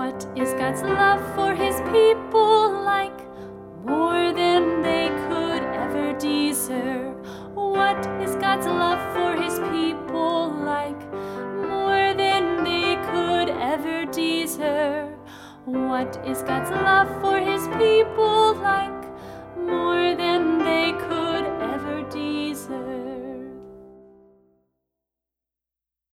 What is God's love for his people like? More than they could ever deserve. What is God's love for his people like? More than they could ever deserve. What is God's love for his people like?